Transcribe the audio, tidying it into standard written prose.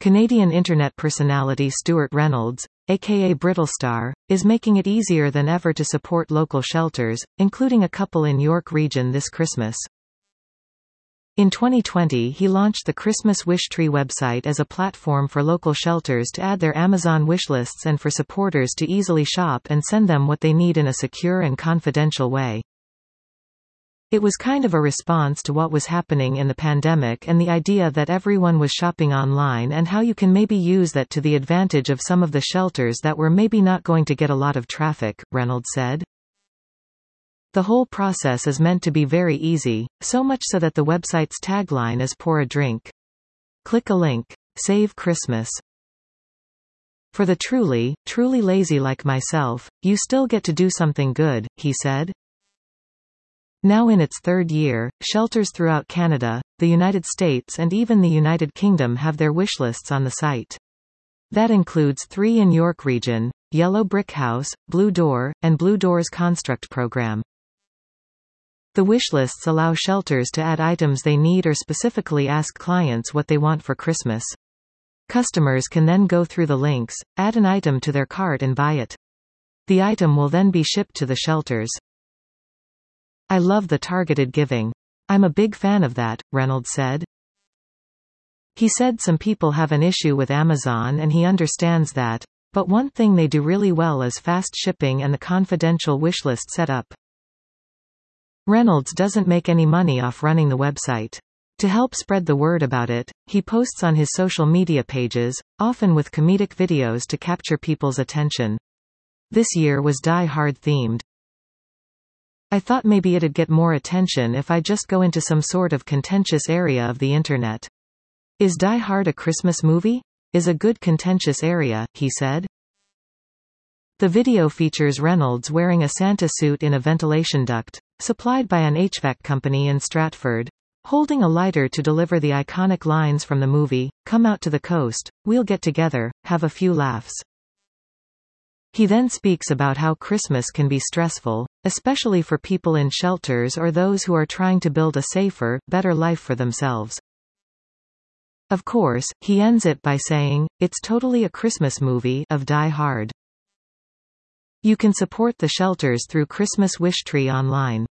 Canadian internet personality Stuart Reynolds, aka Brittlestar, is making it easier than ever to support local shelters, including a couple in York Region this Christmas. In 2020 he launched the Christmas Wishtree website as a platform for local shelters to add their Amazon wishlists and for supporters to easily shop and send them what they need in a secure and confidential way. It was kind of a response to what was happening in the pandemic and the idea that everyone was shopping online and how you can maybe use that to the advantage of some of the shelters that were maybe not going to get a lot of traffic, Reynolds said. The whole process is meant to be very easy, so much so that the website's tagline is pour a drink. Click a link. Save Christmas. For the truly lazy like myself, you still get to do something good, he said. Now in its third year, shelters throughout Canada, the United States and even the United Kingdom have their wishlists on the site. That includes 3 in York Region: Yellow Brick House, Blue Door, and Blue Doors Construct Program. The wishlists allow shelters to add items they need or specifically ask clients what they want for Christmas. Customers can then go through the links, add an item to their cart and buy it. The item will then be shipped to the shelters. I love the targeted giving. I'm a big fan of that, Reynolds said. He said some people have an issue with Amazon and he understands that, but one thing they do really well is fast shipping and the confidential wishlist setup. Reynolds doesn't make any money off running the website. To help spread the word about it, he posts on his social media pages, often with comedic videos to capture people's attention. This year was Die Hard themed. I thought maybe it'd get more attention if I just go into some sort of contentious area of the internet. Is Die Hard a Christmas movie? Is a good contentious area, he said. The video features Reynolds wearing a Santa suit in a ventilation duct, supplied by an HVAC company in Stratford, holding a lighter to deliver the iconic lines from the movie, "Come out to the coast, we'll get together, have a few laughs." He then speaks about how Christmas can be stressful, especially for people in shelters or those who are trying to build a safer, better life for themselves. Of course, he ends it by saying, "It's totally a Christmas movie" of Die Hard. You can support the shelters through Christmas Wishtree online.